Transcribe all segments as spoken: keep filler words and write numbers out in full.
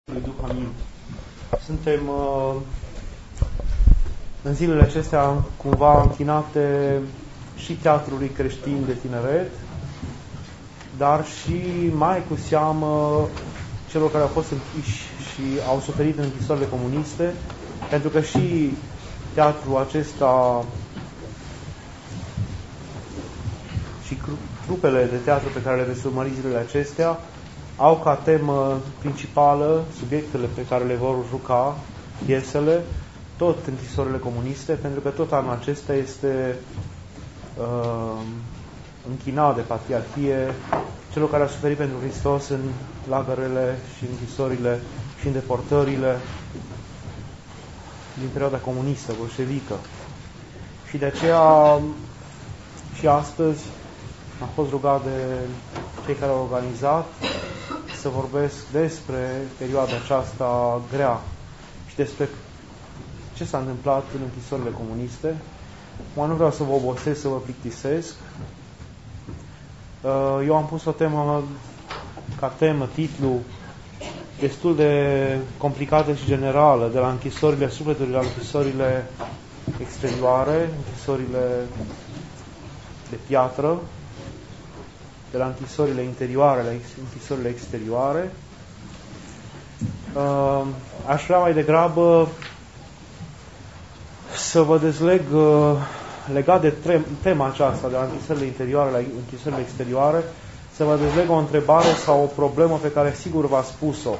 lui Duh, amin. Suntem uh, în zilele acestea cumva închinate și teatrului creștin de tineret, dar și mai cu seamă celor care au fost închiși și au suferit în închisorile comuniste, pentru că și teatrul acesta și trupele de teatru pe care le veți urmări zilele acestea au ca temă principală subiectele pe care le vor juca, piesele, tot închisorile comuniste, pentru că tot anul acesta este uh, închinat de Patriarhie celor care au suferit pentru Hristos în lagărele și închisorile și în deportările din perioada comunistă, bolșevică. Și de aceea și astăzi am fost rugat de cei care au organizat să vorbesc despre perioada aceasta grea și despre ce s-a întâmplat în închisorile comuniste. Mă nu vreau să vă obosesc, să vă plictisesc. Eu am pus o temă, ca temă, titlu destul de complicată și generală, de la închisorile sufletului la închisorile exterioare, închisorile de piatră, de la închisorile interioare la închisorile exterioare. Aș vrea mai degrabă să vă dezleg, legat de tema aceasta, de la închisorile interioare la închisorile exterioare, să vă dezleg o întrebare sau o problemă pe care sigur v-ați spus-o.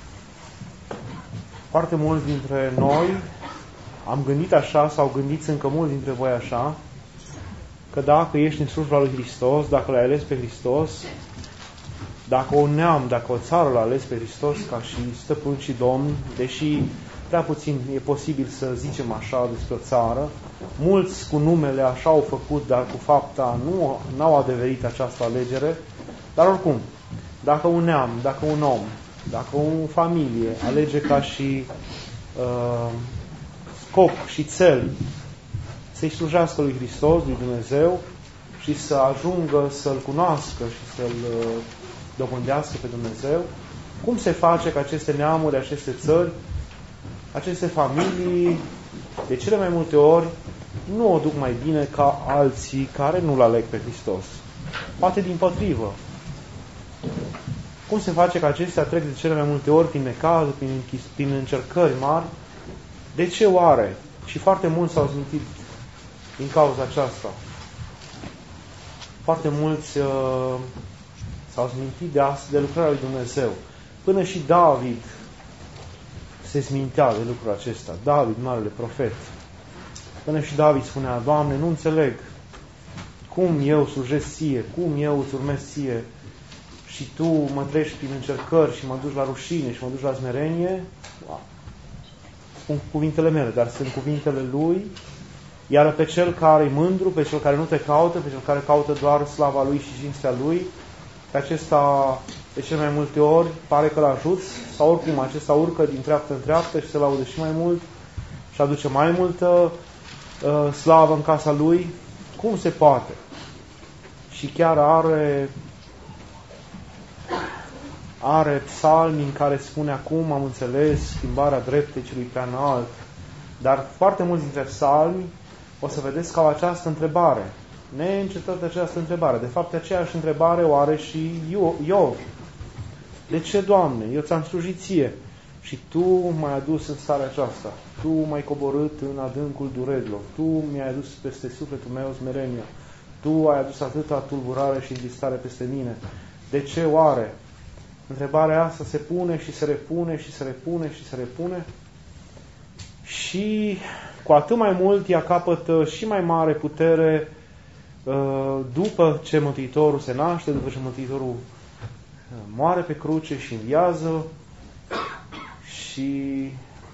Foarte mulți dintre noi am gândit așa, sau gândiți încă mulți dintre voi așa, că dacă ești în slujba lui Hristos, dacă l-ai ales pe Hristos, dacă un neam, dacă o țară l-a ales pe Hristos ca și stăpân și domn, deși prea puțin e posibil să zicem așa despre o țară, mulți cu numele așa au făcut, dar cu fapta nu n-au adeverit această alegere, dar oricum, dacă un neam, dacă un om, dacă o familie alege ca și uh, scop și cel să-i slujească lui Hristos, lui Dumnezeu, și să ajungă să-L cunoască și să-L dobândească pe Dumnezeu, cum se face că aceste neamuri, aceste țări, aceste familii, de cele mai multe ori, nu o duc mai bine ca alții care nu-L aleg pe Hristos? Poate dimpotrivă. Cum se face că acestea trec de cele mai multe ori prin necazuri, prin, prin încercări mari? De ce oare? Și foarte mulți s-au zmintit din cauza aceasta. Foarte mulți uh, s-au zmintit de, de lucrarea lui Dumnezeu. Până și David se zmintea de lucrul acesta. David, marele profet. Până și David spunea: Doamne, nu înțeleg cum eu slujesc Ție, cum eu îți urmez Ție și Tu mă treci prin încercări și mă duci la rușine și mă duci la smerenie. Spun cuvintele mele, dar sunt cuvintele Lui. Iar pe cel care e mândru, pe cel care nu te caută, pe cel care caută doar slava Lui și cinstea Lui, pe acesta, de cele mai multe ori, pare că l-ajuți, sau oricum acesta urcă din treaptă în treaptă și se laudă și mai mult și aduce mai multă uh, slavă în casa Lui. Cum se poate? Și chiar are are psalmi în care spune: acum am înțeles schimbarea dreptei celui prea înalt. Dar foarte mulți dintre psalmi o să vedeți că au această întrebare. Neîncetată această întrebare. De fapt, aceeași întrebare o are și Iov. De ce, Doamne? Eu ți-am slujit Ție și Tu m-ai adus în starea aceasta. Tu m-ai coborât în adâncul durerilor. Tu mi-ai adus peste sufletul meu smerenia. Tu ai adus atâta tulburare și întristare peste mine. De ce oare? Întrebarea asta se pune și se repune și se repune și se repune. Și cu atât mai mult ea capătă și mai mare putere după ce Mântuitorul se naște, după ce Mântuitorul moare pe cruce și înviază și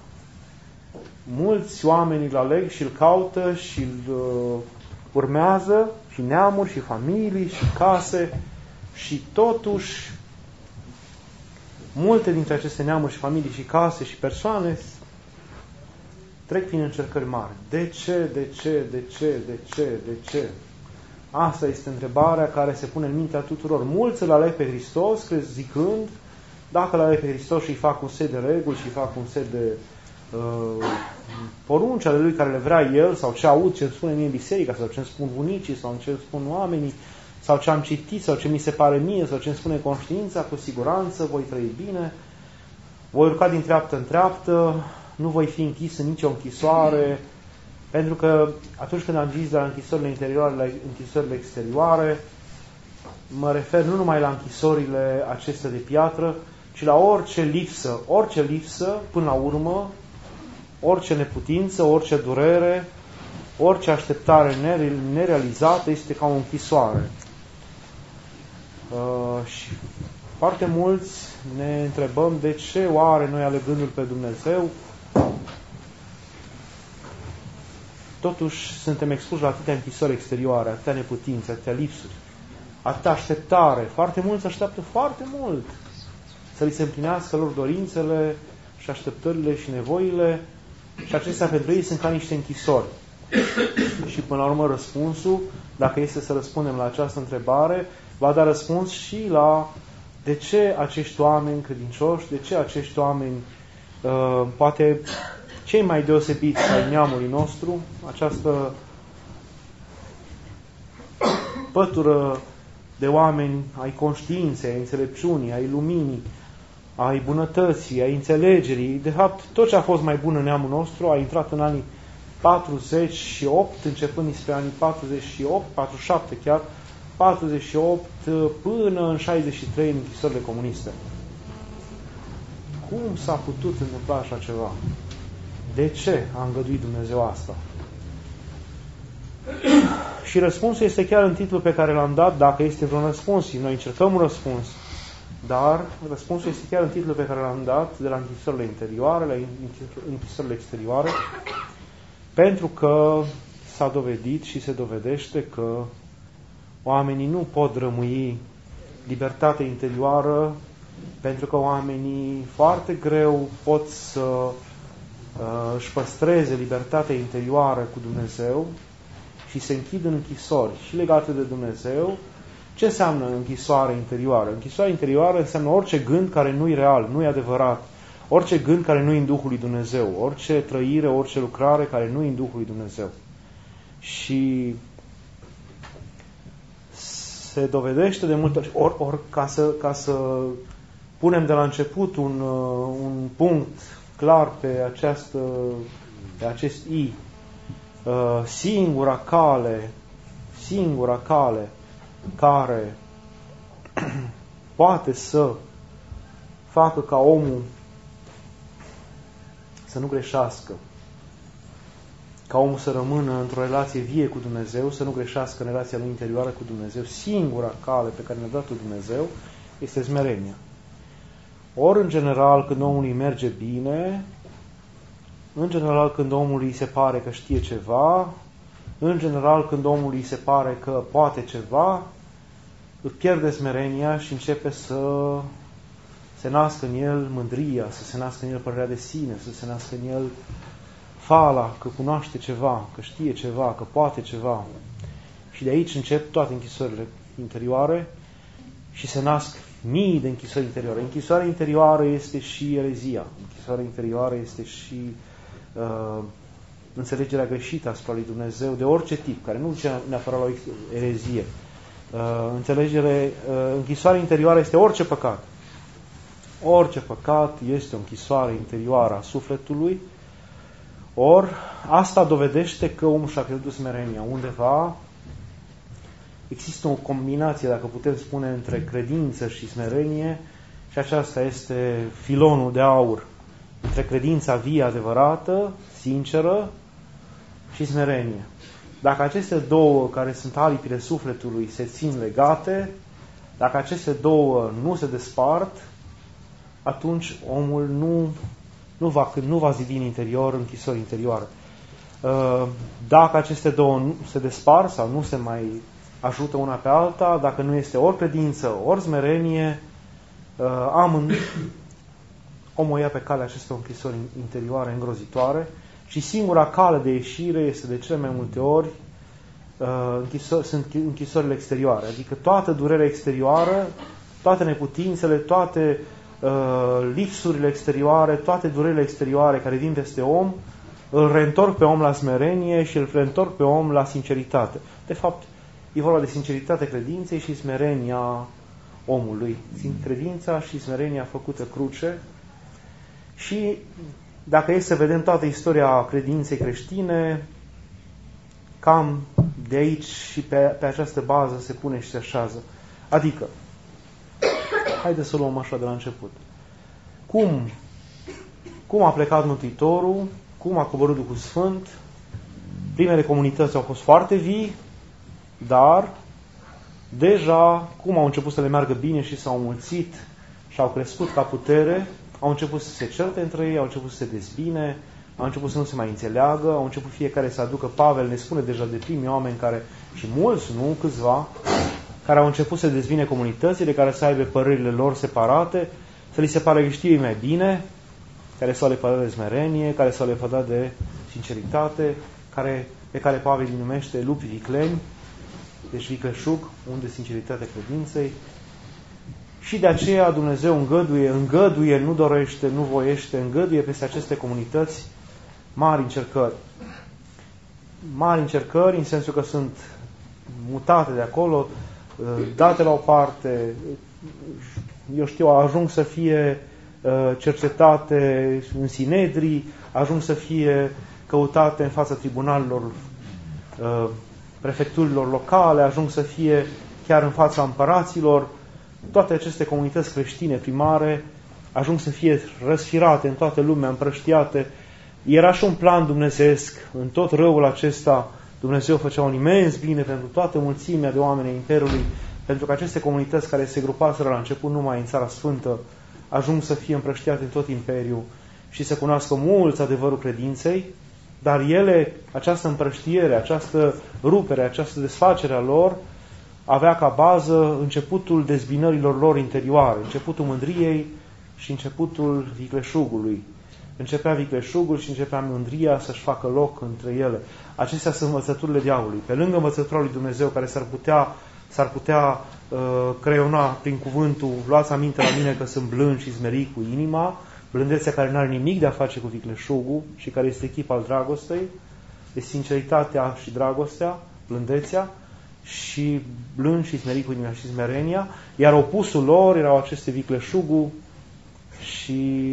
mulți oameni îl aleg și îl caută și îl urmează, și neamuri, și familii, și case, și totuși multe dintre aceste neamuri și familii și case și persoane trec prin încercări mari. De ce, de ce, de ce, de ce, de ce? Asta este întrebarea care se pune în mintea tuturor. Mulți îl aleg pe Hristos, zicând Dacă îl are pe Hristos și îi fac un set de reguli și îi fac un set de uh, porunci ale lui care le vrea el, sau ce aud, ce îmi spune mie în biserică, sau ce îmi spun bunicii, sau ce îmi spun oamenii, sau ce am citit, sau ce mi se pare mie, sau ce îmi spune conștiința, cu siguranță voi trăi bine, voi urca din treaptă în treaptă, nu voi fi închis în nicio închisoare, pentru că atunci când am zis la închisorile interioare, la închisorile exterioare, mă refer nu numai la închisorile acestea de piatră, ci la orice lipsă, orice lipsă, până la urmă, orice neputință, orice durere, orice așteptare nerealizată este ca o închisoare. Uh, și foarte mulți ne întrebăm de ce oare noi, alegându-L pe Dumnezeu, totuși suntem expuși la atâtea închisori exterioare, atâtea neputințe, atâtea lipsuri, atâta așteptare. Foarte mulți așteaptă foarte mult să li se împlinească lor dorințele și așteptările și nevoile, și acestea pentru ei sunt ca niște închisori. Și până la urmă răspunsul, dacă este să răspundem la această întrebare, va da răspuns și la de ce acești oameni credincioși, de ce acești oameni, uh, poate cei mai deosebiți ai neamului nostru, această pătură de oameni ai conștiinței, ai înțelepciunii, ai luminii, ai bunătății, ai înțelegerii. De fapt, tot ce a fost mai bun în neamul nostru a intrat în anii patruzeci și opt, începând spre anii patruzeci și opt, patruzeci și șapte chiar, patruzeci și opt până în șaizeci și trei în închisorile comuniste. Cum s-a putut întâmpla așa ceva? De ce a îngăduit Dumnezeu asta? Și răspunsul este chiar în titlul pe care l-am dat, dacă este vreun răspuns. Noi încercăm un răspuns, dar răspunsul este chiar în titlul pe care l-am dat, de la închisorile interioare, la închisorile exterioare, pentru că s-a dovedit și se dovedește că oamenii nu pot rămâi libertatea interioară, pentru că oamenii foarte greu pot să uh, își păstreze libertatea interioară cu Dumnezeu și se închid în închisori și legate de Dumnezeu. Ce înseamnă închisoare interioară? Închisoare interioară înseamnă orice gând care nu e real, nu e adevărat, orice gând care nu e în Duhul lui Dumnezeu, orice trăire, orice lucrare care nu e în Duhul lui Dumnezeu. Și se dovedește de multe ori, or, or, ca, să, ca să punem de la început un, un punct clar pe, această, pe acest I, singura cale, singura cale care poate să facă ca omul să nu greșească, ca omul să rămână într-o relație vie cu Dumnezeu, să nu greșească în relația lui interioară cu Dumnezeu, singura cale pe care ne-a dat-o Dumnezeu este smerenia. Ori, în general, când omului merge bine, în general, când omului se pare că știe ceva, în general, când omului se pare că poate ceva, îl pierde smerenia și începe să se nască în el mândria, să se nască în el părerea de sine, să se nască în el fala că cunoaște ceva, că știe ceva, că poate ceva. Și de aici încep toate închisorile interioare și se nasc mii de închisori interioare. Închisoarea interioară este și erezia. Închisoarea interioară este și uh, înțelegerea greșită asupra lui Dumnezeu de orice tip, care nu duce neapărat la o erezie. Uh, înțelegere, uh, închisoarea interioară este orice păcat. Orice păcat este o închisoare interioară a sufletului. Or, asta dovedește că omul și-a pierdut smerenia. Undeva există o combinație, dacă putem spune, între credință și smerenie, și aceasta este filonul de aur între credința vie, adevărată, sinceră, și smerenie. Dacă aceste două, care sunt aripile sufletului, se țin legate, dacă aceste două nu se despart, atunci omul nu, nu, va, nu va zidi în interior închisori interioare. Dacă aceste două nu se despart sau nu se mai ajută una pe alta, dacă nu este ori credință, ori smerenie, amând, omul ia pe calea acestor închisori interioare îngrozitoare și singura cale de ieșire este de cele mai multe ori închisori, sunt închisorile exterioare, adică toată durerea exterioară, toate neputințele, toate lipsurile exterioare, toate durerile exterioare care vin peste om, îl reîntorc pe om la smerenie și îl reîntorc pe om la sinceritate. De fapt, e vorba de sinceritate credinței și smerenia omului. Credința și smerenia făcută cruce. Și dacă e să vedem toată istoria credinței creștine, cam de aici și pe, pe această bază se pune și se așează. Adică, haideți să luăm așa de la început. Cum, cum a plecat Mântuitorul, cum a coborât Duhul Sfânt, primele comunități au fost foarte vii, dar deja, cum au început să le meargă bine și s-au mulțit și au crescut ca putere, au început să se certe între ei, au început să se dezbine, au început să nu se mai înțeleagă, au început fiecare să aducă, Pavel ne spune deja de primii oameni care, și mulți, nu câțiva, care au început să dezbine comunitățile, care să aibă părerile lor separate, să li se pare că știu ei mai bine, care s-au lepădat de smerenie, care s-au lepădat de sinceritate, care, pe care Pavel îi numește lupi vicleni, deci vicleșug, unde sinceritatea credinței. Și de aceea Dumnezeu îngăduie, îngăduie, nu dorește, nu voiește, îngăduie peste aceste comunități mari încercări. Mari încercări în sensul că sunt mutate de acolo, date la o parte, eu știu, ajung să fie cercetate în sinedrii, ajung să fie căutate în fața tribunalelor, prefecturilor locale, ajung să fie chiar în fața împăraților. Toate aceste comunități creștine primare ajung să fie răsfirate în toată lumea, împrăștiate. Era și un plan dumnezeesc. În tot răul acesta Dumnezeu făcea un imens bine pentru toată mulțimea de oameni ai Imperiului, pentru că aceste comunități care se grupaseră la început numai în Țara Sfântă ajung să fie împrăștiate în tot Imperiul și să cunoască mulți adevărul credinței, dar ele, această împrăștiere, această rupere, această desfacere a lor, avea ca bază începutul dezbinărilor lor interioare, începutul mândriei și începutul vicleșugului. Începea vicleșugul și începea mândria să-și facă loc între ele. Acestea sunt învățăturile diavolului. Pe lângă învățătura lui Dumnezeu, care s-ar putea, s-ar putea uh, creiona prin cuvântul luați aminte la mine că sunt blând și smerit cu inima, blândețea care nu are nimic de a face cu vicleșugul și care este chip al dragostei, de sinceritatea și dragostea, blândețea, și blând și smerit cu inima și smerenia, iar opusul lor erau aceste vicleșugul și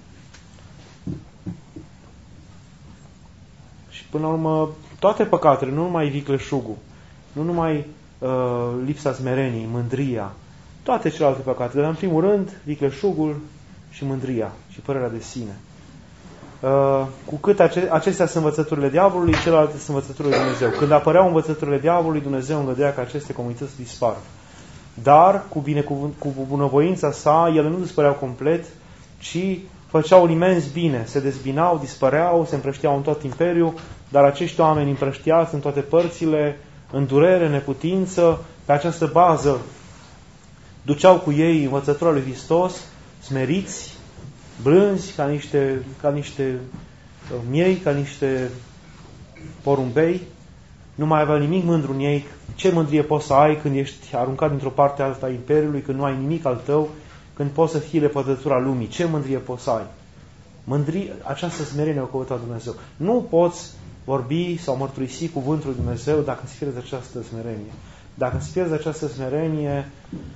și până la urmă toate păcatele, nu numai vicleșugul, nu numai uh, lipsa smereniei, mândria, toate celelalte păcate, dar în primul rând vicleșugul și mândria și părerea de sine. Uh, cu cât ace- acestea sunt învățăturile diavolului, celelalte sunt învățăturile lui Dumnezeu. Când apăreau învățăturile diavolului, Dumnezeu îngădea ca aceste comunități dispară. Dar, cu, binecuvânt, cu bunăvoința sa, ele nu dispăreau complet, ci făceau un imens bine. Se dezbinau, dispăreau, se împrășteau în tot imperiul, dar acești oameni împrăștiați în toate părțile, în durere, neputință, pe această bază, duceau cu ei învățătura lui Hristos, smeriți, blânzi, ca niște, ca niște miei, ca niște porumbei, nu mai aveau nimic mândru în ei. Ce mândrie poți să ai când ești aruncat dintr-o parte alta a Imperiului, când nu ai nimic al tău, când poți să fii lepădătura lumii? Ce mândrie poți să ai? Mândrie, această smerenie o căuta Dumnezeu. Nu poți vorbi sau mărturisi cuvântul lui Dumnezeu dacă îți pierzi această smerenie. Dacă îți pierzi această smerenie,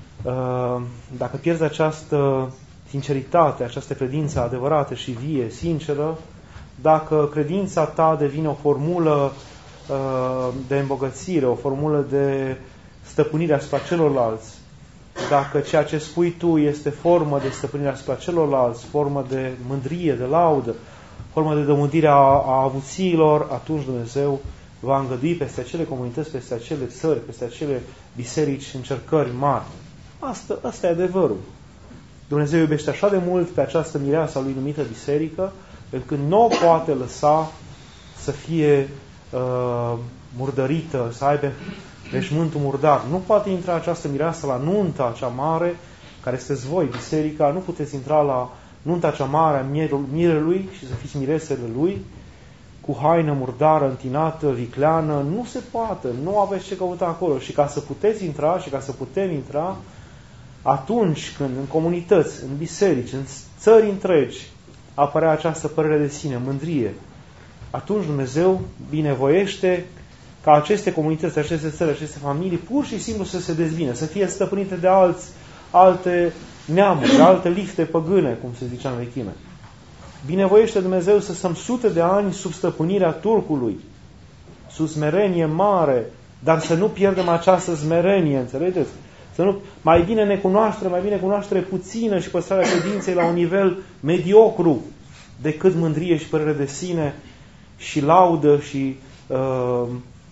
dacă pierzi această sinceritate, această credință adevărată și vie, sinceră, dacă credința ta devine o formulă de îmbogățire, o formulă de stăpânire asupra celorlalți, dacă ceea ce spui tu este formă de stăpânire asupra celorlalți, formă de mândrie, de laudă, formă de domândire a, a avuțiilor, atunci Dumnezeu va îngădui peste acele comunități, peste acele țări, peste acele biserici încercări mari. Asta, asta e adevărul. Dumnezeu iubește așa de mult pe această mireasă a lui numită biserică, pentru că nu o poate lăsa să fie uh, murdărită, să aibă veșmântul murdar. Nu poate intra această mireasă la nunta cea mare, care sunteți voi, biserica, nu puteți intra la nunta cea mare a mirelui și să fiți miresele lui, cu haină murdară, întinată, vicleană. Nu se poate, nu aveți ce căuta acolo. Și ca să puteți intra și ca să putem intra, Atunci când în comunități, în biserici, în țări întregi apărea această părere de sine, mândrie, atunci Dumnezeu binevoiește ca aceste comunități, aceste țări, aceste familii, pur și simplu să se dezbine, să fie stăpânite de alți, alte neamuri, de alte lifte păgâne, cum se zicea în vechime. Binevoiește Dumnezeu să stăm sute de ani sub stăpânirea turcului, sub smerenie mare, dar să nu pierdem această smerenie, înțelegeți? Să nu, mai bine necunoaștere, mai bine cunoaștere puțină și păstrarea credinței la un nivel mediocru, decât mândrie și părere de sine și laudă și uh,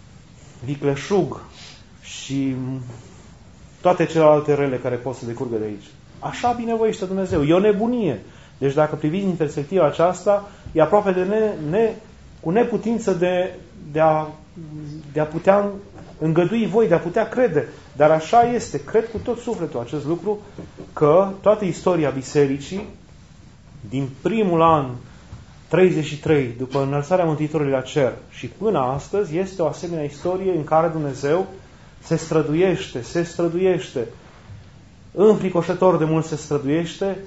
vicleșug și toate celelalte rele care pot să decurgă de aici. Așa binevoiește Dumnezeu. E o nebunie. Deci dacă priviți din perspectiva aceasta, e aproape de ne, ne, cu neputință de, de, a, de a putea îngădui voi, de a putea crede. Dar așa este. Cred cu tot sufletul acest lucru, că toată istoria bisericii, din primul an treizeci și trei, după înălțarea Mântuitorului la cer și până astăzi, este o asemenea istorie în care Dumnezeu se străduiește, se străduiește, înfricoșător de mult se străduiește,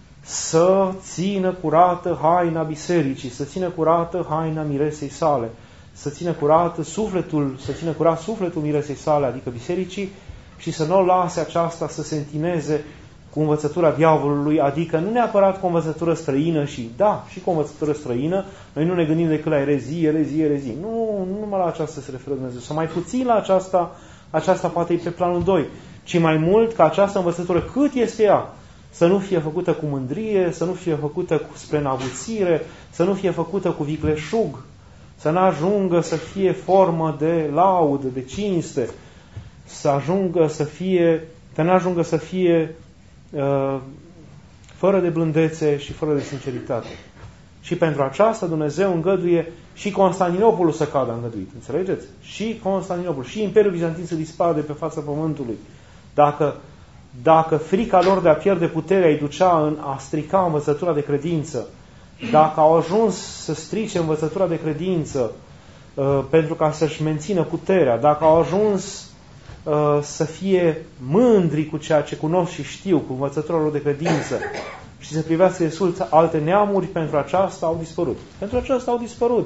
să țină curată haina bisericii, să țină curată haina miresei sale, să țină curată sufletul, să țină curat sufletul miresei sale, adică bisericii, și să nu o lase aceasta să se întineze cu învățătura diavolului, adică nu neapărat cu învățătură străină și, da, și cu învățătură străină, noi nu ne gândim decât la erezie, erezie, erezie. Nu, nu numai la aceasta se referă Dumnezeu, sau mai puțin la aceasta, aceasta poate e pe planul doi, ci mai mult ca această învățătură, cât este ea, să nu fie făcută cu mândrie, să nu fie făcută cu spre înavuțire, să nu fie făcută cu vicleșug, să nu ajungă să fie formă de laudă, de cinste, să ajungă să fie, să nu ajungă să fie uh, fără de blândețe și fără de sinceritate. Și pentru aceasta Dumnezeu îngăduie și Constantinopolul să cadă îngăduit. Înțelegeți? Și Constantinopolul, și Imperiul Bizantin să dispară de pe fața pământului. Dacă, dacă frica lor de a pierde puterea îi ducea în a strica învățătura de credință, dacă au ajuns să strice învățătura de credință uh, pentru ca să-și mențină puterea, dacă au ajuns uh, să fie mândri cu ceea ce cunosc și știu, cu învățătura lor de credință, și să privească de alte neamuri, pentru aceasta au dispărut. Pentru aceasta au dispărut.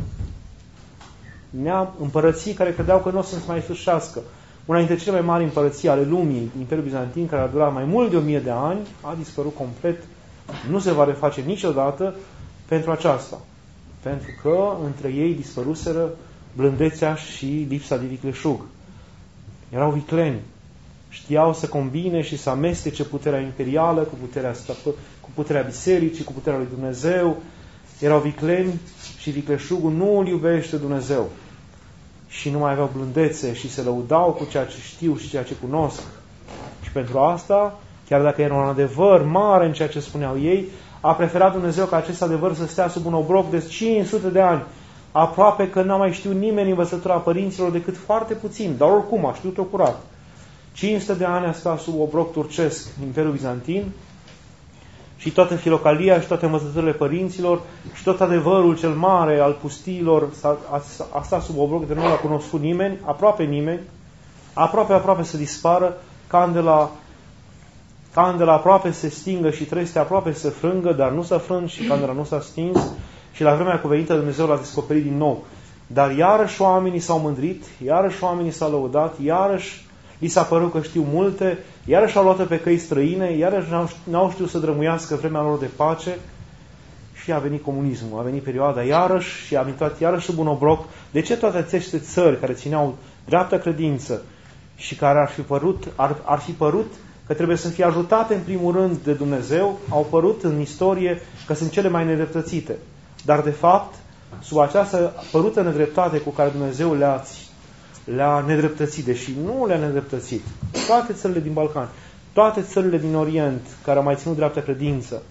Neam, împărății care credeau că nu o să mai sfârșească. Una dintre cele mai mari împărății ale lumii, Imperiul Bizantin, care a durat mai mult de o mie de ani, a dispărut complet. Nu se va reface niciodată pentru aceasta. Pentru că între ei dispăruseră blândețea și lipsa de vicleșug. Erau vicleni. Știau să combine și să amestece puterea imperială cu puterea, cu puterea bisericii, cu puterea lui Dumnezeu. Erau vicleni și vicleșugul nu îl iubește Dumnezeu. Și nu mai aveau blândețe și se lăudau cu ceea ce știu și ceea ce cunosc. Și pentru asta, chiar dacă era un adevăr mare în ceea ce spuneau ei, a preferat Dumnezeu ca acest adevăr să stea sub un obroc de cinci sute de ani. Aproape că n-a mai știut nimeni învățătura părinților decât foarte puțin, dar oricum a știut-o curat. cinci sute de ani a stat sub obroc turcesc Imperiul Bizantin și toată filocalia și toate învățăturile părinților și tot adevărul cel mare al pustiilor a, a, a stat sub obroc de nu l-a cunoscut nimeni, aproape nimeni, aproape, aproape să dispară, candela, candela aproape se stingă și trestea aproape se frângă, dar nu s-a frânt și candela nu s-a stins și la vremea cuvenită Dumnezeu l-a descoperit din nou. Dar iarăși oamenii s-au mândrit, iarăși oamenii s-au lăudat, iarăși li s-a părut că știu multe, iarăși au luat pe căi străine, iarăși n-au, n-au știut să drămuiască vremea lor de pace și a venit comunismul, a venit perioada iarăși și a intrat iarăși sub un obroc. De ce toate aceste țări care țineau dreaptă credință și care ar fi părut, ar, ar fi părut că trebuie să fie ajutate în primul rând de Dumnezeu, au părut în istorie că sunt cele mai nedreptățite. Dar de fapt, sub această părută nedreptate cu care Dumnezeu le-a le-a nedreptățit, deși nu le-a nedreptățit. Toate țările din Balcan, toate țările din Orient care au mai ținut dreaptă credință,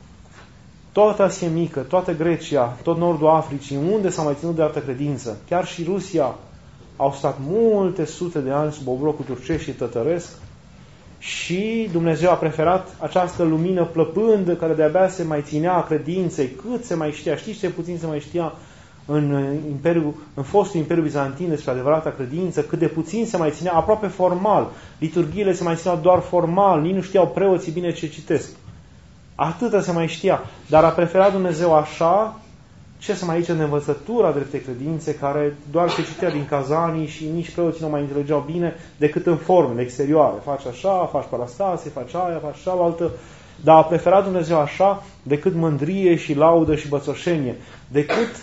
toată Asia Mică, toată Grecia, tot nordul Africii, unde s-a mai ținut dreaptă credință, chiar și Rusia, au stat multe sute de ani sub obrocul turcesc și tătăresc și Dumnezeu a preferat această lumină plăpândă care de-abia se mai ținea a credinței, cât se mai știa, știți ce puțin se mai știa în, imperiu, în fostul Imperiu Bizantin despre adevărata credință, cât de puțin se mai ținea, aproape formal. Liturghiile se mai țineau doar formal, nici nu știau preoții bine ce citesc. Atâta se mai știa. Dar a preferat Dumnezeu așa, ce să mai zice de învățătura dreptei credințe, care doar se citea din cazanii și nici preoții nu mai înțelegeau bine decât în formele exterioare. Faci așa, faci parastase, faci aia, faci cealaltă. Dar a preferat Dumnezeu așa decât mândrie și laudă și bățoșenie. Decât,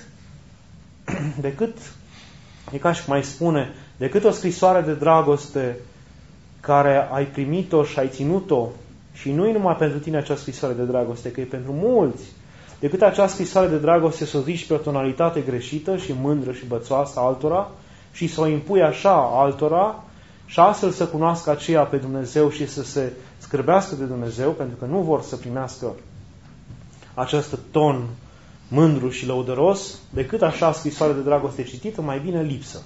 decât, e ca și cum mai spune, decât o scrisoare de dragoste care ai primit-o și ai ținut-o, și nu e numai pentru tine acea scrisoare de dragoste, că e pentru mulți, decât acea scrisoare de dragoste să o zici pe o tonalitate greșită și mândră și bățoasă altora și să o impui așa altora și astfel să cunoască aceea pe Dumnezeu și să se scârbească de Dumnezeu, pentru că nu vor să primească acest ton mândru și lăudăros, decât așa scrisoare de dragoste citită, mai bine lipsă.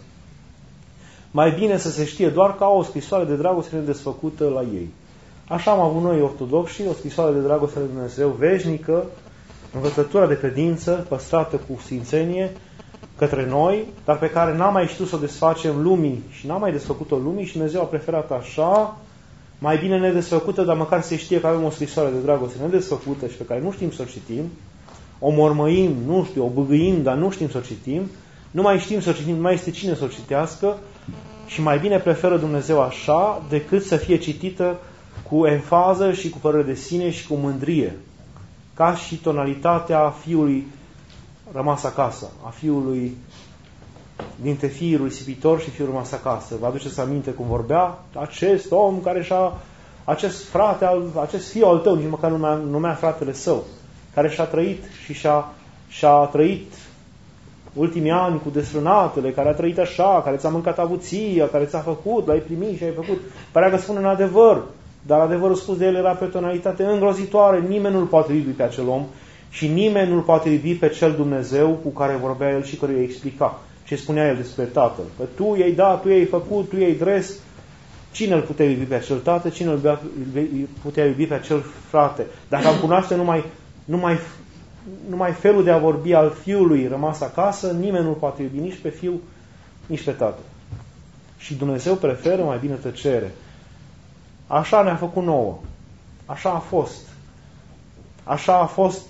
Mai bine să se știe doar ca o scrisoare de dragoste nedesfăcută la ei. Așa am avut noi ortodoxi, o scrisoare de dragoste de Dumnezeu veșnică, învățătura de credință, păstrată cu sfințenie către noi, dar pe care n-am mai știut să o desfacem lumii și n-am mai desfăcut-o lumii și Dumnezeu a preferat așa, mai bine nedesfăcută, dar măcar se știe că avem o scrisoare de dragoste nedesfăcută și pe care nu știm să o citim, o mormăim, nu știu, o bâgâim, dar nu știm să o citim, nu mai știm să o citim, nu mai este cine să o citească și mai bine preferă Dumnezeu așa decât să fie citită cu enfază și cu părere de sine și cu mândrie, ca și tonalitatea fiului rămas acasă, a fiului dintre fiul risipitor și fiul rămas acasă. Vă aduceți aminte cum vorbea? Acest om care și-a, acest frate, al, acest fiu al tău, nici măcar nu numea, numea fratele său, care și-a trăit și și-a, și-a trăit ultimii ani cu desfrânatele, care a trăit așa, care ți-a mâncat avuția, care ți-a făcut, l-ai primit și ai făcut. Părea că spune în adevăr, dar adevărul spus de el era pe o tonalitate îngrozitoare. Nimeni nu-l poate iubi pe acel om și nimeni nu-l poate iubi pe cel Dumnezeu cu care vorbea el și care îi explica ce spunea el despre Tatăl. Că tu i-ai dat, tu i-ai făcut, tu i-ai dres. Cine îl putea iubi pe acel tată? Cine îl putea iubi pe acel frate? Dacă am cunoaște numai, numai, numai felul de a vorbi al fiului rămas acasă, nimeni nu-l poate iubi nici pe fiu, nici pe tată. Și Dumnezeu preferă mai bine tăcere. Așa ne-a făcut nouă. Așa a fost. Așa a fost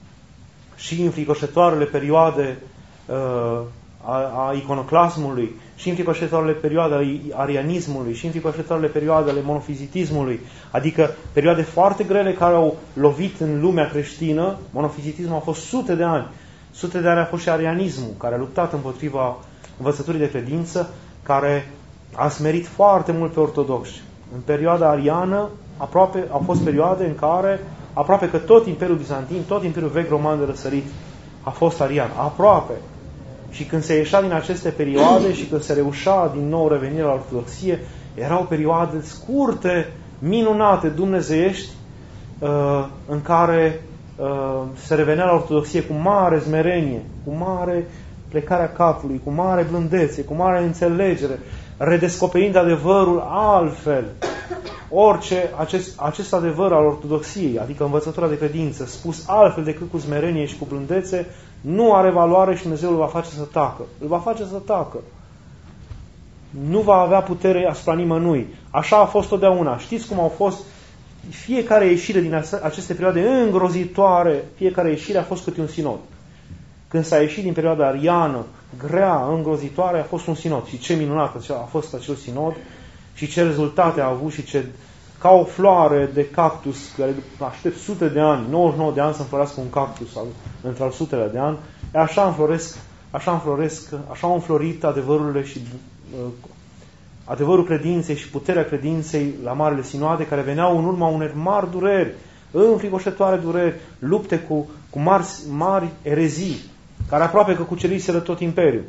și în fricoșătoarele perioade uh, a, a iconoclasmului, și în fricoșătoarele perioade ale arianismului, și în fricoșătoarele perioade ale monofizitismului, adică perioade foarte grele care au lovit în lumea creștină. Monofizitismul a fost sute de ani. Sute de ani a fost și arianismul, care a luptat împotriva învățăturii de credință, care a smerit foarte mult pe ortodoxi. În perioada ariană, aproape, au fost perioade în care aproape că tot Imperiul Bizantin, tot Imperiul Vechi Roman de răsărit a fost arian. Aproape. Și când se ieșea din aceste perioade și când se reușea din nou revenirea la ortodoxie, erau perioade scurte, minunate, dumnezeiești, în care se revenea la ortodoxie cu mare smerenie, cu mare plecarea capului, cu mare blândețe, cu mare înțelegere, redescoperind adevărul altfel. Orice, acest, acest adevăr al ortodoxiei, adică învățătura de credință, spus altfel decât cu smerenie și cu blândețe, nu are valoare și Dumnezeu îl va face să tacă. Îl va face să tacă. Nu va avea putere asupra nimănui. Așa a fost totdeauna. Știți cum au fost fiecare ieșire din aceste perioade îngrozitoare, fiecare ieșire a fost câte un sinod. Când s-a ieșit din perioada ariană, grea, îngrozitoare, a fost un sinod. Și ce minunat a fost acel sinod și ce rezultate a avut și ce... Ca o floare de cactus, care aștept sute de ani, nouăzeci și nouă de ani să înflorească un cactus între al sutele de ani, așa înfloresc, așa înfloresc, așa au înflorit adevărurile și uh, adevărul credinței și puterea credinței la marele sinoade, care veneau în urma unor mari dureri, înfricoșătoare dureri, lupte cu, cu mari, mari erezii, care aproape că cuceriseră tot imperiul.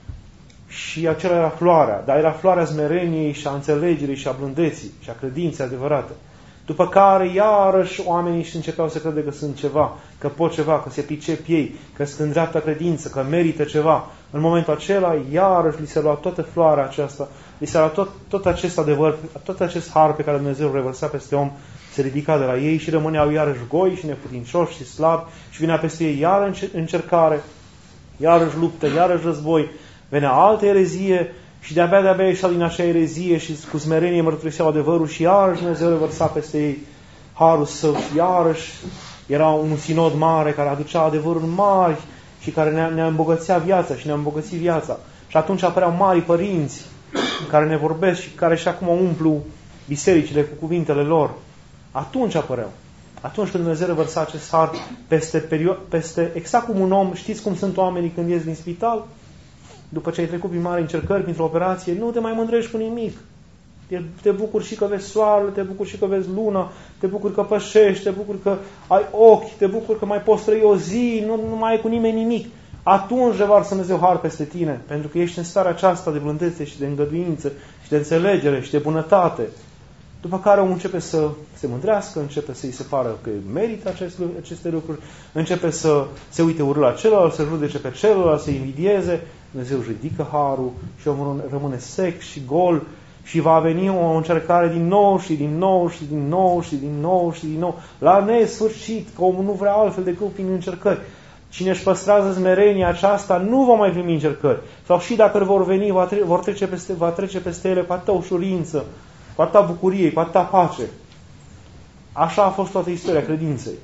Și acela era floarea, dar era floarea smereniei și a înțelegerii și a blândeții și a credinței adevărate. După care iarăși oamenii își începeau să crede că sunt ceva, că pot ceva, că se pricep ei, că sunt în dreapta credință, că merită ceva. În momentul acela, iarăși li se lua toată floarea aceasta, li se lua tot, tot acest adevăr, tot acest har pe care Dumnezeu îl revărsa peste om, se ridica de la ei și rămâneau iarăși goi și neputincioși și slabi și vinea peste ei iară încercare, iarăși luptă, iarăși război, venea altă erezie și de-abia, de-abia ieșea din acea erezie și cu smerenie mărturiseau adevărul și iarăși Dumnezeu revărsa peste ei harul său și iarăși era un sinod mare care aducea adevăruri mari și care ne-a, ne-a îmbogățea viața și ne-a îmbogățit viața. Și atunci apăreau mari părinți care ne vorbesc și care și acum umplu bisericile cu cuvintele lor. Atunci apăreau. Atunci când Dumnezeu revărsa acest har peste, perio- peste exact cum un om, știți cum sunt oamenii când ies din spital? După ce ai trecut prin mari încercări, printr-o operație, nu te mai mândrești cu nimic. Te bucuri și că vezi soarele, te bucuri și că vezi luna, te bucuri că pășești, te bucuri că ai ochi, te bucuri că mai poți trăi o zi, nu, nu mai ai cu nimeni nimic. Atunci revarsă Dumnezeu har peste tine, pentru că ești în starea aceasta de blândețe și de îngăduință și de înțelegere și de bunătate. După care omul începe să se mândrească, începe să-i se pară că merită acest, aceste lucruri, începe să se uite urât la celălalt, să judece pe celălalt, să invidieze. Dumnezeu își ridică harul și omul rămâne sec și gol și va veni o încercare din nou și din nou și din nou și din nou și din nou, la nesfârșit, că omul nu vrea altfel decât prin încercări. Cine își păstrează smerenia aceasta nu va mai primi încercări. Sau și dacă vor veni, va trece, vor trece peste, va trece peste ele cu atâta ușurință, cu atâta bucurie, cu atâta pace. Așa a fost toată istoria credinței.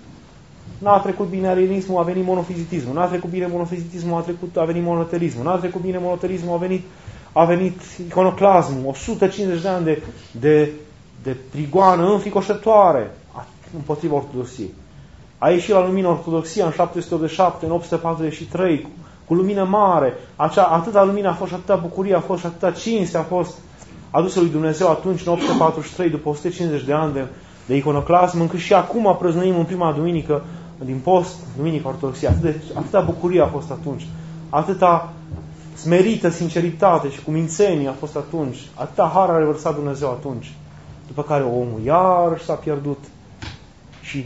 N-a trecut bine arianismul, a venit monofizitismul. N-a trecut bine monofizitismul, a, trecut, a venit monotelismul. N-a trecut bine monotelismul, a venit, a venit iconoclasmul. o sută cincizeci de ani de, de, de prigoană înfricoșătoare împotriva ortodoxiei. A ieșit la lumină ortodoxia în șapte sute optzeci și șapte, în opt sute patruzeci și trei, cu, cu lumină mare. Acea, atâta lumină a fost și atâta bucurie a fost și atâta cinste a fost adusă lui Dumnezeu atunci, în opt sute patruzeci și trei, după o sută cincizeci de ani de, de iconoclasm, încât și acum prăznuim în prima duminică din post, duminica ortodoxia. Atât de, atâta bucurie a fost atunci, atâta smerită sinceritate și cumințenie a fost atunci, atâta har a revărsat Dumnezeu atunci. După care omul iarăși s-a pierdut și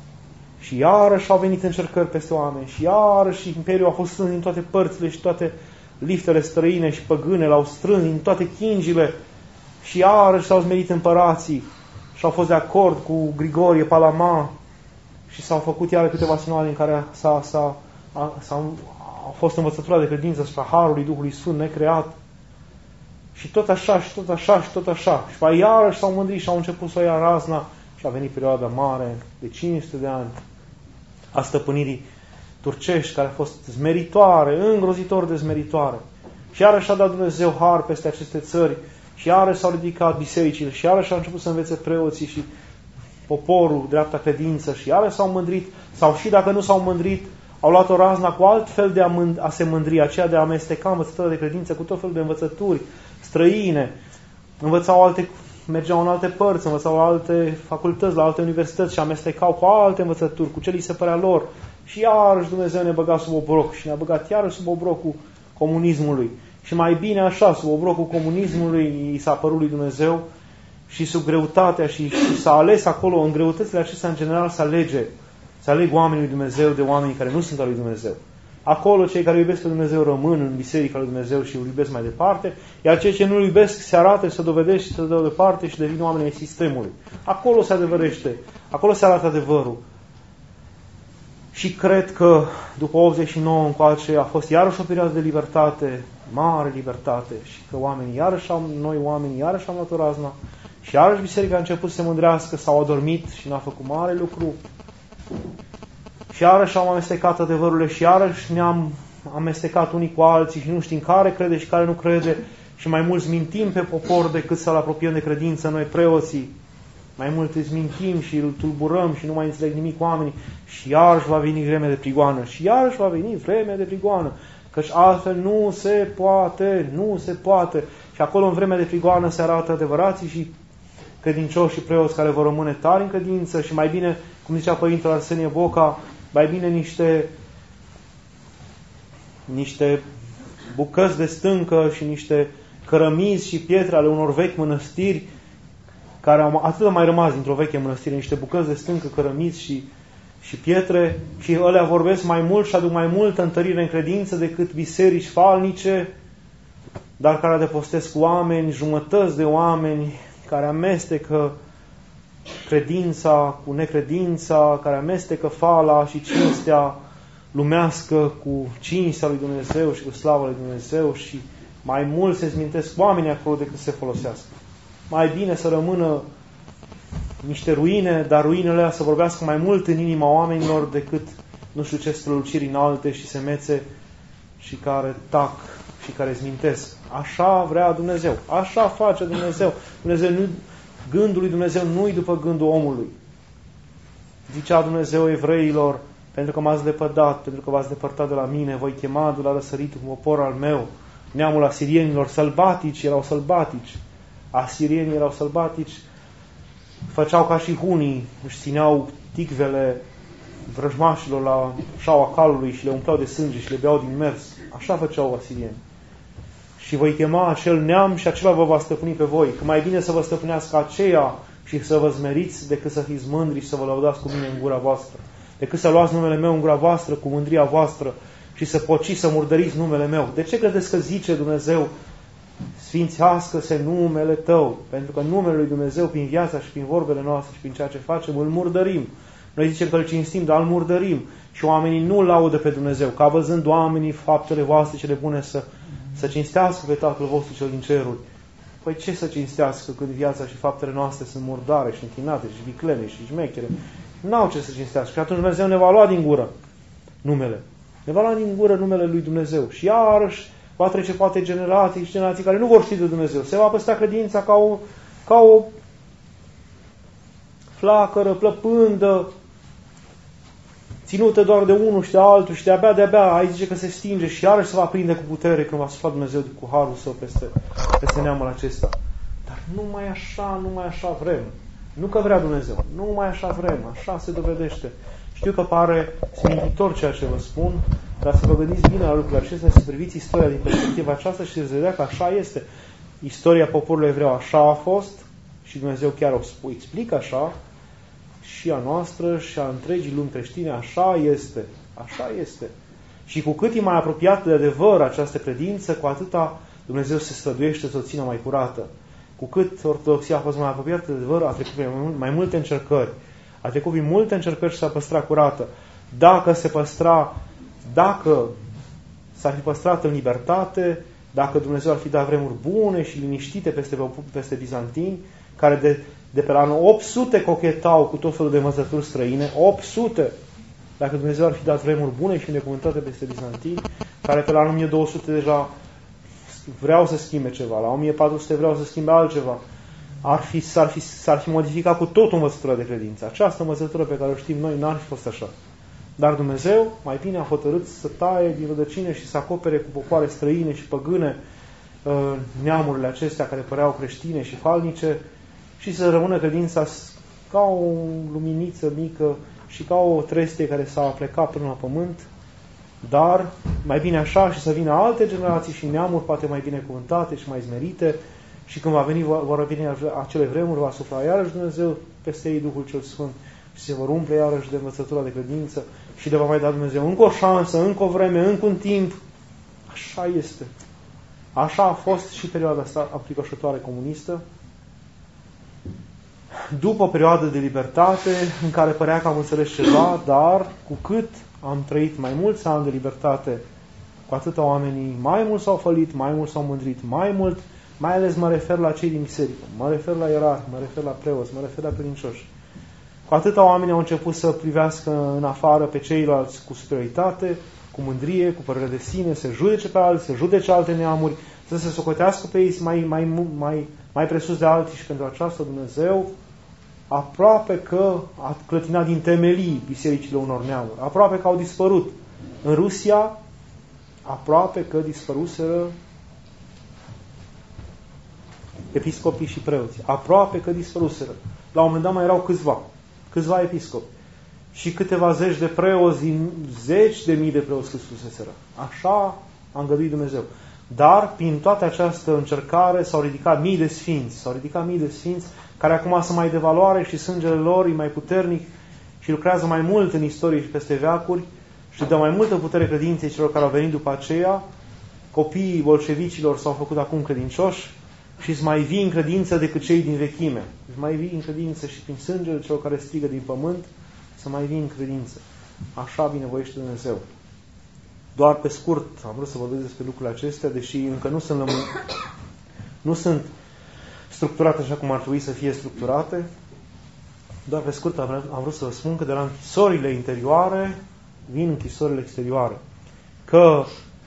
Și iarăși au venit încercări peste oameni. Și iarăși imperiul a fost strâns din toate părțile și toate liftele străine și păgâne l-au strâns din toate chingile. Și iarăși s-au zmerit împărații și au fost de acord cu Grigorie Palama și s-au făcut iară câteva sinoade în care s-a, s-a, a, s-a, a fost învățătura de credință asupra Harului Duhului Sfânt necreat. Și tot așa, și tot așa, și tot așa. Și mai iarăși s-au mândrit și au început să o ia razna și a venit perioada mare de cinci sute de ani a stăpânirii turcești, care a fost zmeritoare, îngrozitor de zmeritoare. Și iarăși a dat Dumnezeu har peste aceste țări și iarăși s-au ridicat bisericile și iarăși au început să învețe preoții și poporul dreapta credință și iarăși s-au mândrit, sau și dacă nu s-au mândrit, au luat o razna cu alt fel de a, mând- a se mândri, aceea de a amesteca învățătura de credință cu tot felul de învățături străine, învățau alte, mergeau în alte părți, învățau la alte facultăți, la alte universități și amestecau cu alte învățături, cu ce li se părea lor. Și iarăși Dumnezeu ne băga sub obroc și ne-a băgat iarăși sub obrocul comunismului. Și mai bine așa, sub obrocul comunismului i s-a părut lui Dumnezeu și sub greutatea și, și s-a ales acolo, în greutățile acestea în general să alege, să aleg oamenii lui Dumnezeu de oamenii care nu sunt al lui Dumnezeu. Acolo cei care iubesc pe Dumnezeu rămân în biserica lui Dumnezeu și îl iubesc mai departe, iar cei ce nu îl iubesc se arată, se dovedește și se dă departe și devin oameni ai sistemului. Acolo se adevărește, acolo se arată adevărul. Și cred că după optzeci și nouă încoace a fost iarăși o perioadă de libertate, mare libertate, și că oamenii iarăși am, noi oamenii iarăși am luat o razna și iarăși biserica a început să se mândrească, s-au adormit și n-a făcut mare lucru. Și iarăși am amestecat adevărurile și iarăși ne-am amestecat unii cu alții și nu știm care crede și care nu crede și mai mulți mintim pe popor decât să-l apropiem de credință noi preoții. Mai mult îți mintim și îl tulburăm și nu mai înțeleg nimic oamenii și iarăși va veni vremea de prigoană și iarăși va veni vremea de prigoană, căci altfel nu se poate, nu se poate. Și acolo în vremea de prigoană se arată adevărații și credincioși și preoți care vor rămâne tari în credință și mai bine, cum zicea Părintele Arsenie Boca, mai bine niște niște bucăți de stâncă și niște cărămizi și pietre ale unor vechi mănăstiri care au atât de mai rămas dintr-o veche mănăstire, niște bucăți de stâncă, cărămizi și, și pietre, și ălea vorbesc mai mult și aduc mai multă întărire în credință decât biserici falnice, dar care adăpostesc cu oameni, jumătăți de oameni, care amestecă credința cu necredința, care amestecă fala și cinstea lumească cu cinstea lui Dumnezeu și cu slava lui Dumnezeu și mai mult se smintesc oamenii acolo decât se folosească. Mai bine să rămână niște ruine, dar ruinele alea să vorbească mai mult în inima oamenilor decât nu știu ce străluciri înalte și semețe și care tac și care zmintesc. Așa vrea Dumnezeu. Așa face Dumnezeu. Dumnezeu nu, gândul lui Dumnezeu nu-i după gândul omului. Zicea Dumnezeu evreilor, pentru că m-ați lepădat, pentru că v-ați depărtat de la mine, voi chema de la răsăritul popor al meu. Neamul asirienilor sălbatici erau sălbatici. Asirienii erau sălbatici, făceau ca și hunii, își țineau ticvele vrăjmașilor la șaua calului și le umpleau de sânge și le beau din mers. Așa făceau asirieni. Și voi chema acel neam și acela vă va stăpâni pe voi. Că mai bine să vă stăpânească aceea și să vă zmeriți decât să fiți mândri și să vă lăudați cu mine în gura voastră. Decât să luați numele meu în gura voastră cu mândria voastră și să pociți, să murdăriți numele meu. De ce credeți că zice Dumnezeu, sfințească-se numele tău? Pentru că numele lui Dumnezeu, prin viața și prin vorbele noastre și prin ceea ce facem, îl murdărim. Noi zicem că îl cinstim, dar îl murdărim. Și oamenii nu laudă pe Dumnezeu, ca văzând oamenii faptele voastre cele bune să, să cinstească pe Tatăl vostru cel din ceruri. Păi ce să cinstească când viața și faptele noastre sunt murdare și închinate și viclene și șmechere? N-au ce să cinstească. Și atunci Dumnezeu ne va lua din gură numele. Ne va lua din gură numele lui Dumnezeu. Și iarăși va trece poate generații și generații care nu vor ști de Dumnezeu. Se va păstra credința ca o, ca o flacără plăpândă, ținută doar de unul și de altul și de-abia, de-abia, aici zice că se stinge și iarăși se va prinde cu putere când va sufla Dumnezeu cu harul său peste, peste neamul acesta. Dar numai așa, numai așa vrem. Nu că vrea Dumnezeu, numai așa vrem, așa se dovedește. Știu că pare smintitor ceea ce vă spun, dar să vă gândiți bine la lucrurile acestea, să priviți istoria din perspectiva aceasta și să vedea că așa este. Istoria poporului evreu așa a fost și Dumnezeu chiar o spune, explică așa, și a noastră și a întregii lumi creștine, așa este. Așa este. Și cu cât e mai apropiată de adevăr această credință, cu atâta Dumnezeu se străduiește să o țină mai curată. Cu cât ortodoxia a fost mai apropiată de adevăr, a trecut prin mai multe încercări. A trecut prin multe încercări și s-a păstrat curată. Dacă se păstra, dacă s-ar fi păstrat în libertate, dacă Dumnezeu ar fi dat vremuri bune și liniștite peste, peste bizantini, care de, de pe la anul opt sute cochetau cu tot felul de învățături străine, opt sute, dacă Dumnezeu ar fi dat vremuri bune și binecuvântate peste bizantini, care pe la anul o mie două sute deja vreau să schimbe ceva, la o mie patru sute vreau să schimbe altceva, ar fi, s-ar, fi, s-ar fi modificat cu tot învățătura de credință. Această învățătură pe care o știm noi n-ar fi fost așa. Dar Dumnezeu mai bine a hotărât să taie din rădăcine și să acopere cu popoare străine și păgâne neamurile acestea care păreau creștine și falnice și să rămână credința ca o luminiță mică și ca o trestie care s-a plecat până la pământ, dar mai bine așa și să vină alte generații și neamuri poate mai binecuvântate și mai zmerite și când va veni, vor veni acele vremuri, va sufla iarăși Dumnezeu peste ei Duhul cel Sfânt și se vor umple iarăși de învățătura de credință și le va mai da Dumnezeu încă o șansă, încă o vreme, încă un timp. Așa este. Așa a fost și perioada asta aplicoșătoare comunistă. După o perioadă de libertate în care părea că am înțeles ceva, dar cu cât am trăit mai mulți ani de libertate, cu atâta oamenii mai mult s-au fălit, mai mult s-au mândrit, mai mult, mai ales mă refer la cei din biserică, mă refer la ierarhi, mă refer la preoți, mă refer la credincioși. Cu atâta oamenii au început să privească în afară pe ceilalți cu superioritate, cu mândrie, cu părere de sine, să judece pe alții, să judece alte neamuri, să se socotească pe ei mai, mai, mai, mai presus de alții și pentru aceasta Dumnezeu aproape că a clătinat din temelii bisericile unor neamuri. Aproape că au dispărut. În Rusia, aproape că dispăruseră episcopii și preoții. Aproape că dispăruseră. La un moment dat mai erau câțiva. Câțiva episcopi. Și câteva zeci de preoți din zeci de mii de preoți cât fuseseră. Așa a îngăduit Dumnezeu. Dar, prin toată această încercare, s-au ridicat mii de sfinți. S-au ridicat mii de sfinți care acum sunt mai de valoare și sângele lor e mai puternic și lucrează mai mult în istorie și peste veacuri și dă mai multă putere credinței celor care au venit după aceea. Copiii bolșevicilor s-au făcut acum credincioși și sunt mai vii în credință decât cei din vechime. Sunt mai vii în credință și prin sângele celor care strigă din pământ să mai vii în credință. Așa binevoiește Dumnezeu. Doar pe scurt am vrut să vorbesc despre lucrurile acestea, deși încă nu sunt, lămu- nu sunt structurate așa cum ar trebui să fie structurate. Doar pe scurt am, am vrut să vă spun că de la închisorile interioare vin închisorile exterioare. Că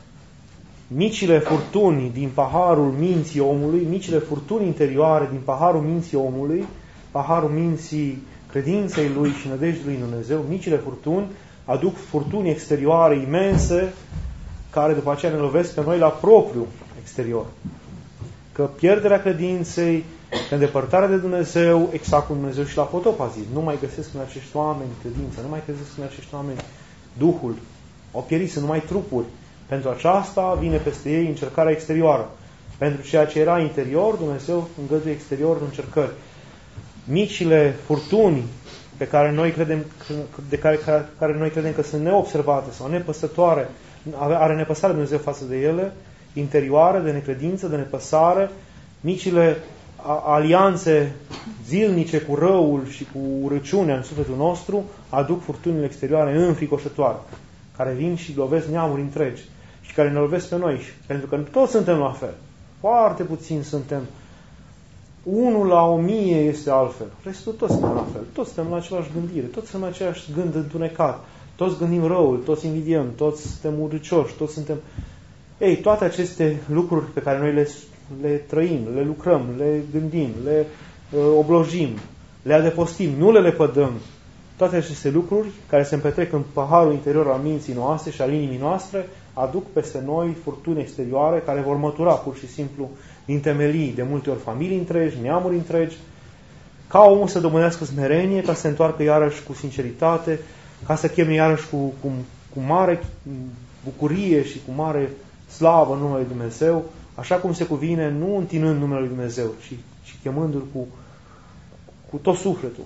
micile furtuni din paharul minții omului, micile furtuni interioare din paharul minții omului, paharul minții credinței lui și nădejdii lui Dumnezeu, micile furtuni aduc furtuni exterioare imense, care după aceea ne lovesc pe noi la propriu exterior. Că pierderea credinței, că îndepărtarea de Dumnezeu, exact cum Dumnezeu și la potop a zis, nu mai găsesc în acești oameni credință, nu mai găsesc în acești oameni Duhul, au pierit, sunt numai trupuri. Pentru aceasta vine peste ei încercarea exterioară. Pentru ceea ce era interior, Dumnezeu îngăduie exterior în încercări. Micile furtuni pe care noi credem, de care, care, care noi credem că sunt neobservate sau nepăsătoare, are nepăsare Dumnezeu față de ele, interioare, de necredință, de nepăsare, micile alianțe zilnice cu răul și cu urăciunea în sufletul nostru, aduc furtunile exterioare înfricoșătoare, care vin și lovesc neamuri întregi și care ne lovesc pe noi. Pentru că toți suntem la fel. Foarte puțini suntem. Unul la o mie este altfel. Restul toți suntem la fel. Toți suntem la același gândire. Toți suntem la același gând întunecat. Toți gândim răul, toți invidiem, toți suntem urâcioși, toți suntem... Ei, toate aceste lucruri pe care noi le, le trăim, le lucrăm, le gândim, le uh, oblojim, le adăpostim, nu le lepădăm. Toate aceste lucruri care se împetrec în paharul interior al minții noastre și al inimii noastre aduc peste noi furtuni exterioare care vor mătura pur și simplu din temelii de multe ori familii întregi, neamuri întregi, ca omul să domânească smerenie, ca să se întoarcă iarăși cu sinceritate, ca să cheme iarăși cu, cu, cu mare bucurie și cu mare slavă în numele Lui Dumnezeu, așa cum se cuvine, nu întinând numele Lui Dumnezeu, ci, ci chemându-L cu, cu tot sufletul.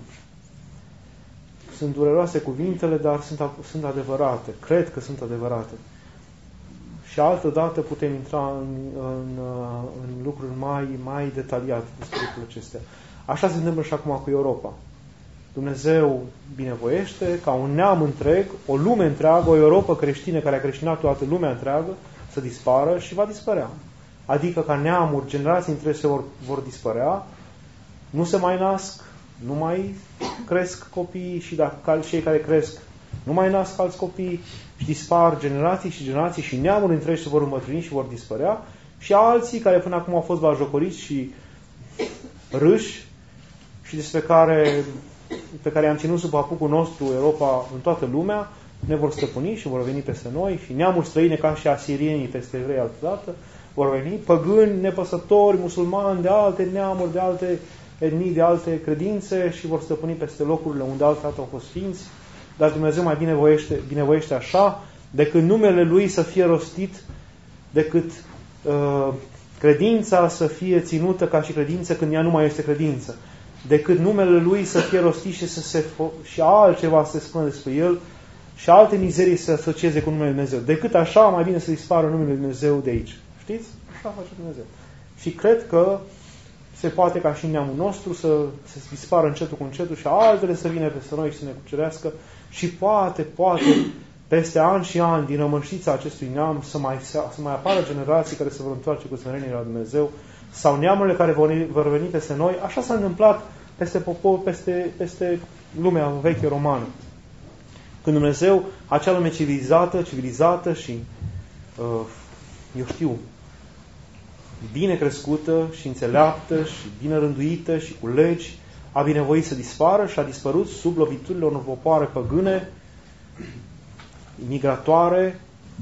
Sunt dureroase cuvintele, dar sunt, sunt adevărate. Cred că sunt adevărate. Și altă dată putem intra în, în, în lucruri mai, mai detaliate despre lucrurile acestea. Așa se întâmplă și acum cu Europa. Dumnezeu binevoiește ca un neam întreg, o lume întreagă, o Europa creștină care a creștinat toată lumea întreagă, să dispară și va dispărea. Adică ca neamuri, generații întregi se vor, vor dispărea, nu se mai nasc, nu mai cresc copiii și dacă cei care cresc nu mai nasc alți copii și dispar generații și generații și neamuri întregi se vor îmbătrâni și vor dispărea și alții care până acum au fost batjocoriți și râși și despre care, pe care am ținut sub apucul nostru Europa în toată lumea, ne vor stăpâni și vor veni peste noi și neamuri străine ca și asirienii peste evrei altădată vor veni, păgâni, nepăsători, musulmani de alte neamuri, de alte etnii, de alte credințe și vor stăpâni peste locurile unde altădată au fost sfinți, dar Dumnezeu mai binevoiește, binevoiește așa, decât numele Lui să fie rostit, decât uh, credința să fie ținută ca și credință când ea nu mai este credință, decât numele Lui să fie rostit și, să se, și altceva să se spună despre El și alte mizerii să se asocieze cu numele Lui Dumnezeu. Decât așa, mai bine să dispară numele Lui Dumnezeu de aici. Știți? Așa face Dumnezeu. Și cred că se poate ca și neamul nostru să se dispară încetul cu încetul și altele să vină peste noi și să ne cucerească și poate, poate, peste ani și ani din rămășița acestui neam să mai, să mai apară generații care se vor întoarce cu smerenie la Dumnezeu sau neamurile care vor, vor veni peste noi. Așa s-a întâmplat peste popor, peste, peste lumea veche romană. Când Dumnezeu, acea lume civilizată, civilizată și, uh, eu știu, bine crescută și înțeleaptă și bine rânduită și cu legi, a binevoit să dispară și a dispărut sub loviturile unor popoare păgâne, migratoare,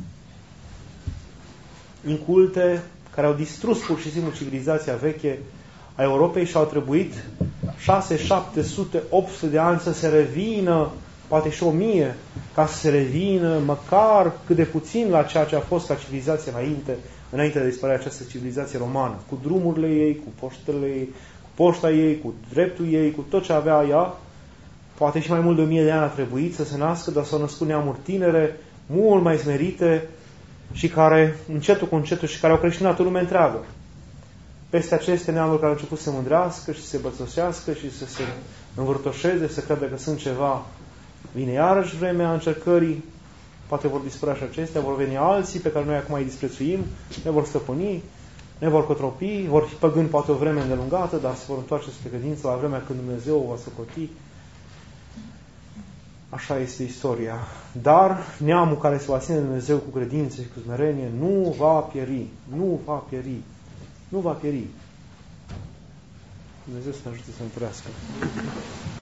inculte, care au distrus pur și simplu civilizația veche a Europei și au trebuit șase, șapte sute, opt sute de ani să se revină, poate și o mie, ca să se revină măcar cât de puțin la ceea ce a fost ca civilizație înainte, înainte de dispărea această civilizație romană, cu drumurile ei, cu poștele ei, cu poșta ei, cu dreptul ei, cu tot ce avea ea. Poate și mai mult de o mie de ani a trebuit să se nască, dar s-au născut neamuri tinere, mult mai smerite și care, încetul cu încetul, și care au creștinat o lume întreagă. Peste aceste neamuri care au început să se mândrească și să se bățosească și să se învârtoșeze, să creadă că sunt ceva, vine iarăși vremea încercării poate vor dispărea și acestea, vor veni alții pe care noi acum îi disprețuim, ne vor stăpâni, ne vor cotropi, vor fi păgâni poate o vreme îndelungată, dar se vor întoarce spre credință la vremea când Dumnezeu o va socoti. Așa este istoria. Dar neamul care se va ține de Dumnezeu cu credință și cu smerenie nu va pieri. Nu va pieri. Nu va pieri. Dumnezeu să ne ajute să întărească.